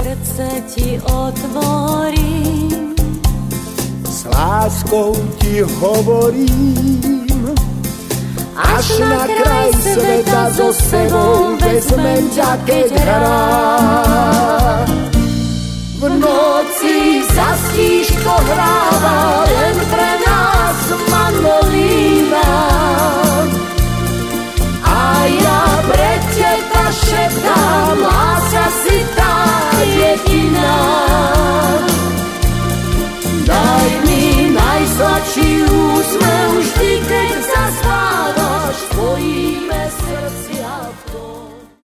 srdce ti otvorím. S láskou ti hovorím, až na kraj sveta so sebou vezmem ťa, keď hrám. V noci zastíško hráva len pre